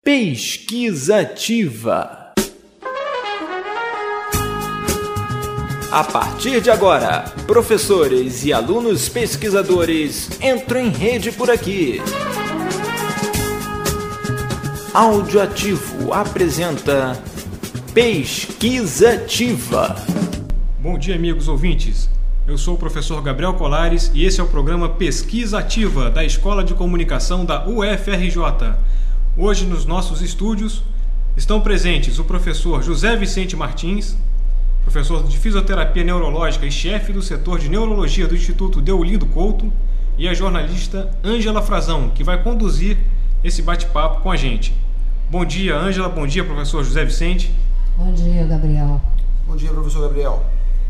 Pesquisa Ativa. A partir de agora, professores e alunos pesquisadores entram em rede por aqui. Áudio Ativo apresenta Pesquisa Ativa. Bom dia, amigos ouvintes. Eu sou o professor Gabriel Colares e esse é o programa Pesquisa Ativa da Escola de Comunicação da UFRJ. Hoje, nos nossos estúdios, estão presentes o professor José Vicente Martins, professor de Fisioterapia Neurológica e chefe do setor de Neurologia do Instituto Deolindo Couto, e a jornalista Ângela Frazão, que vai conduzir esse bate-papo com a gente. Bom dia, Ângela. Bom dia, professor José Vicente. Bom dia, Gabriel. Bom dia, professor Gabriel.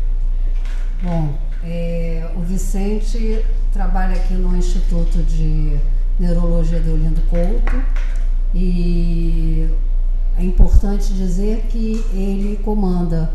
Bom, o Vicente trabalha aqui no Instituto de Neurologia Deolindo Couto e é importante dizer que ele comanda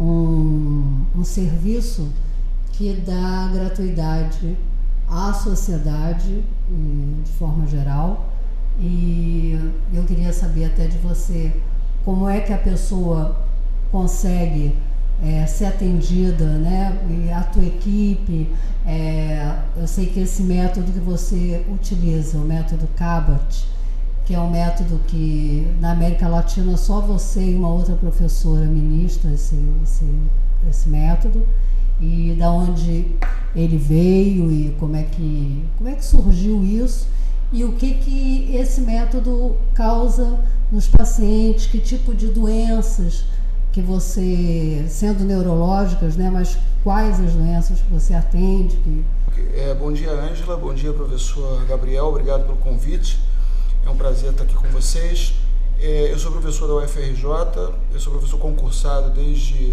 um serviço que dá gratuidade à sociedade de forma geral, e eu queria saber até de você como é que a pessoa consegue ser atendida, né? E a tua equipe, eu sei que esse método que você utiliza, o método CABAT, que é um método que na América Latina só você e uma outra professora ministra esse método, e da onde ele veio e como é que surgiu isso e o que esse método causa nos pacientes, que tipo de doenças que você, sendo neurológicas, né, mas quais as doenças que você atende? Bom dia, Ângela. Bom dia, professor Gabriel. Obrigado pelo convite. É um prazer estar aqui com vocês. Eu sou professor da UFRJ, eu sou professor concursado desde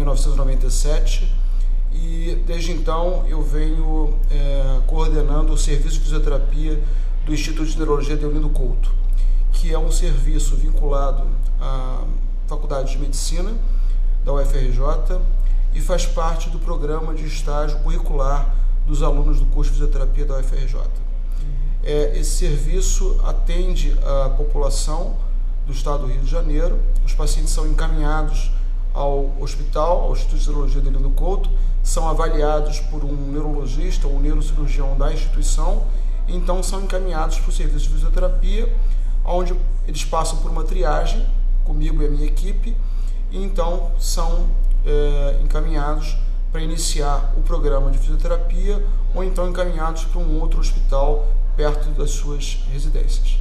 1997 e desde então eu venho coordenando o serviço de fisioterapia do Instituto de Neurologia Deolindo Couto, que é um serviço vinculado à Faculdade de Medicina da UFRJ e faz parte do programa de estágio curricular dos alunos do curso de fisioterapia da UFRJ. Esse serviço atende a população do estado do Rio de Janeiro. Os pacientes são encaminhados ao hospital, ao Instituto de Neurologia Deolindo Couto, são avaliados por um neurologista ou um neurocirurgião da instituição, e então são encaminhados para o serviço de fisioterapia, onde eles passam por uma triagem, comigo e a minha equipe, e então são encaminhados para iniciar o programa de fisioterapia ou então encaminhados para um outro hospital perto das suas residências.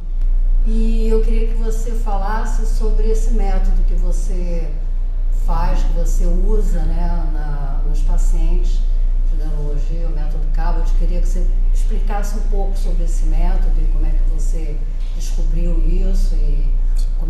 E eu queria que você falasse sobre esse método que você faz, que você usa, né, nos pacientes de neurologia, o método CABAT. Eu queria que você explicasse um pouco sobre esse método e como é que você descobriu isso e o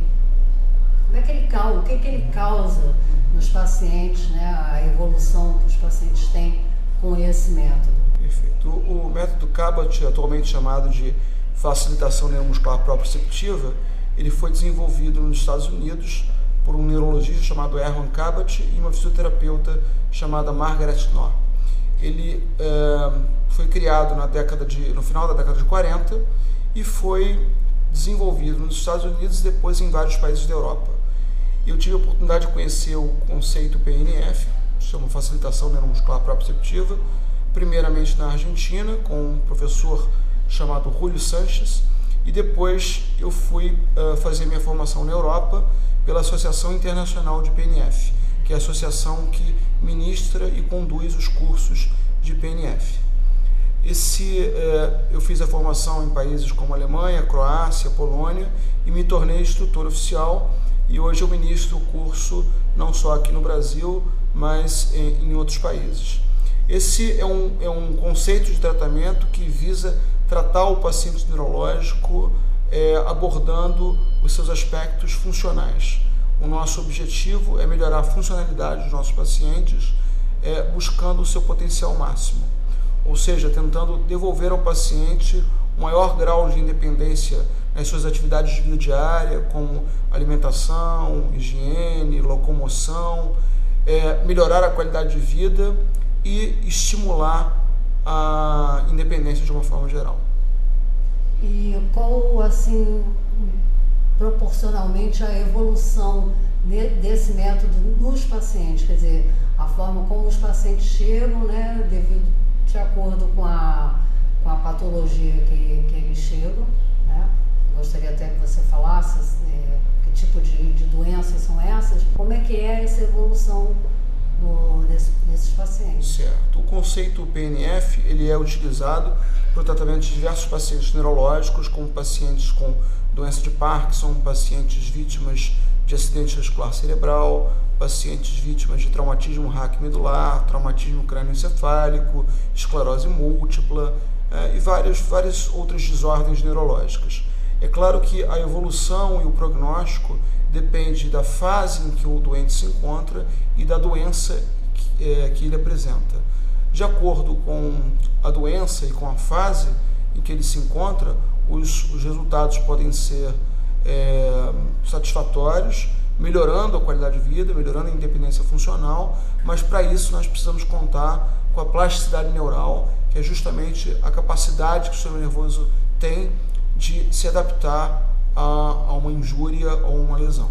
que ele causa nos pacientes, né, a evolução que os pacientes têm com esse método. Perfeito. O método CABAT, atualmente chamado de facilitação neuromuscular proprioceptiva, ele foi desenvolvido nos Estados Unidos por um neurologista chamado Erwan CABAT e uma fisioterapeuta chamada Margaret Knorr. Ele foi criado no final da década de 40 e foi desenvolvido nos Estados Unidos e depois em vários países da Europa. Eu tive a oportunidade de conhecer o conceito PNF, que se chama Facilitação Neuromuscular Proprioceptiva, primeiramente na Argentina, com um professor chamado Julio Sanches, e depois eu fui fazer minha formação na Europa pela Associação Internacional de PNF, que é a associação que ministra e conduz os cursos de PNF. Eu fiz a formação em países como Alemanha, Croácia, Polônia e me tornei instrutor oficial, e hoje eu ministro o curso não só aqui no Brasil, mas em outros países. Esse é um conceito de tratamento que visa tratar o paciente neurológico abordando os seus aspectos funcionais. O nosso objetivo é melhorar a funcionalidade dos nossos pacientes, buscando o seu potencial máximo, ou seja, tentando devolver ao paciente um maior grau de independência nas suas atividades de vida diária, como alimentação, higiene, locomoção, melhorar a qualidade de vida e estimular a independência de uma forma geral. E qual, assim, proporcionalmente à evolução desse método nos pacientes, quer dizer, a forma como os pacientes chegam, né, de acordo com a patologia que eles chegam, né? Gostaria até que você falasse que tipo de doenças são essas, como é que é essa evolução desses pacientes. Certo. O conceito PNF ele é utilizado para o tratamento de diversos pacientes neurológicos, como pacientes com doença de Parkinson, pacientes vítimas de acidente vascular cerebral, pacientes vítimas de traumatismo raquimedular, traumatismo crânioencefálico, esclerose múltipla e várias outras desordens neurológicas. É claro que a evolução e o prognóstico depende da fase em que o doente se encontra e da doença que ele apresenta. De acordo com a doença e com a fase em que ele se encontra, os resultados podem ser satisfatórios, melhorando a qualidade de vida, melhorando a independência funcional, mas para isso nós precisamos contar com a plasticidade neural, que é justamente a capacidade que o sistema nervoso tem de se adaptar a uma injúria ou uma lesão.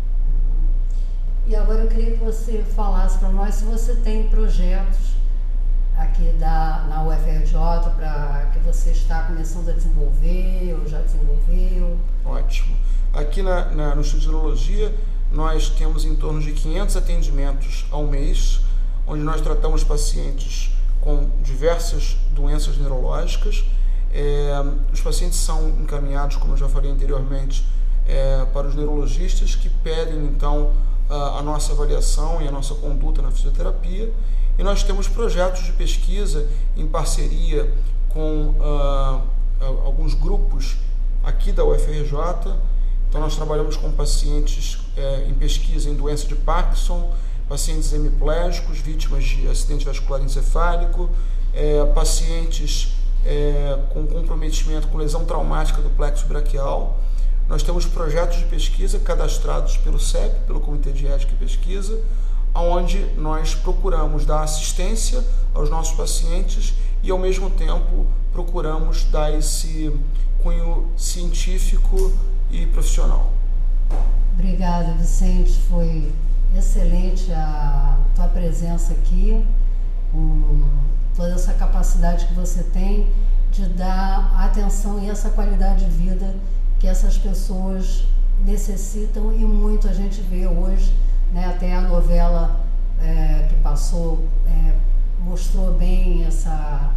E agora eu queria que você falasse para nós se você tem projetos aqui na UFRJ que você está começando a desenvolver ou já desenvolveu. Ótimo. Aqui no Instituto de Neurologia nós temos em torno de 500 atendimentos ao mês, onde nós tratamos pacientes com diversas doenças neurológicas. Os pacientes são encaminhados, como eu já falei anteriormente, para os neurologistas, que pedem então a nossa avaliação e a nossa conduta na fisioterapia. E nós temos projetos de pesquisa em parceria com alguns grupos aqui da UFRJ. Então nós trabalhamos com pacientes em pesquisa em doença de Parkinson, pacientes hemiplégicos, vítimas de acidente vascular encefálico, pacientes com comprometimento com lesão traumática do plexo braquial. Nós temos projetos de pesquisa cadastrados pelo CEP, pelo Comitê de Ética e Pesquisa, onde nós procuramos dar assistência aos nossos pacientes e, ao mesmo tempo, procuramos dar esse cunho científico e profissional. Obrigada, Vicente. Foi excelente a tua presença aqui, com toda essa capacidade que você tem de dar atenção e essa qualidade de vida que essas pessoas necessitam, e muito a gente vê hoje, né, até a novela que passou mostrou bem essa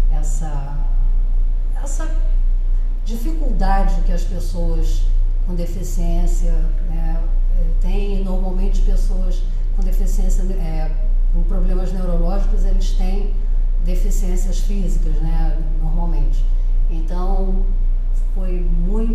dificuldade que as pessoas com deficiência têm. E normalmente pessoas com deficiência, com problemas neurológicos, eles têm deficiências físicas, né, normalmente. Então foi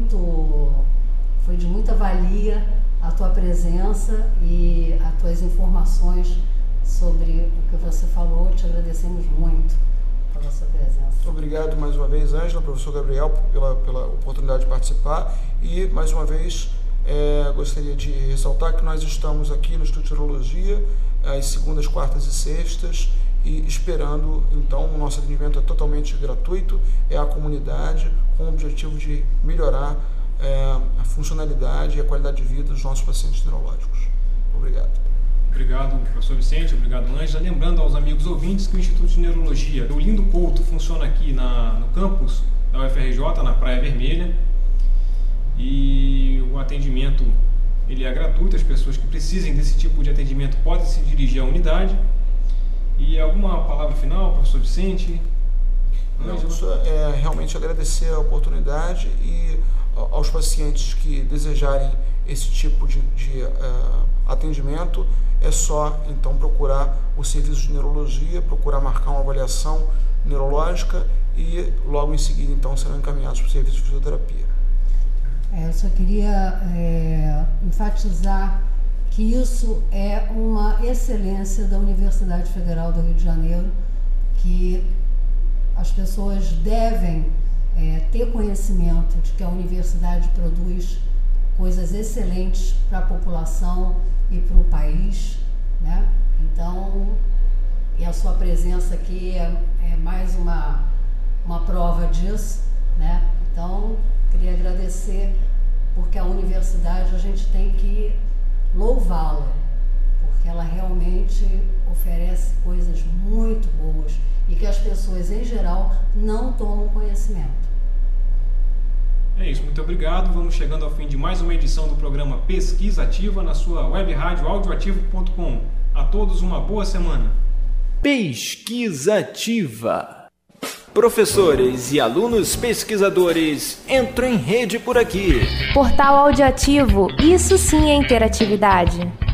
de muita valia a tua presença e as tuas informações sobre o que você falou. Te agradecemos muito pela sua presença. Obrigado mais uma vez, Ângela, professor Gabriel, pela oportunidade de participar. E mais uma vez gostaria de ressaltar que nós estamos aqui no Instituto de Neurologia às segundas, quartas e sextas, e esperando, então, o nosso atendimento é totalmente gratuito, é a comunidade, com o objetivo de melhorar a funcionalidade e a qualidade de vida dos nossos pacientes neurológicos. Obrigado. Obrigado, professor Vicente, obrigado, Ângela. Lembrando aos amigos ouvintes que o Instituto de Neurologia do Lindo Couto funciona aqui no campus da UFRJ, na Praia Vermelha, e o atendimento ele é gratuito. As pessoas que precisem desse tipo de atendimento podem se dirigir à unidade. E alguma palavra final, professor Vicente? Não, realmente agradecer a oportunidade, e aos pacientes que desejarem esse tipo de atendimento, é só então procurar o serviço de neurologia, procurar marcar uma avaliação neurológica e logo em seguida então serão encaminhados para o serviço de fisioterapia. Eu só queria enfatizar que isso é uma excelência da Universidade Federal do Rio de Janeiro, que as pessoas devem ter conhecimento de que a universidade produz coisas excelentes para a população e para o país, né? Então, e a sua presença aqui é mais uma prova disso, né? Então, queria agradecer, porque a universidade a gente tem que louvá-la, porque ela realmente oferece coisas muito boas e que as pessoas em geral não tomam conhecimento. É isso, muito obrigado. Vamos chegando ao fim de mais uma edição do programa Pesquisa Ativa na sua web rádio audioativo.com. A todos uma boa semana. Pesquisa Ativa. Professores e alunos pesquisadores entram em rede por aqui. Portal Audioativo, isso sim é interatividade.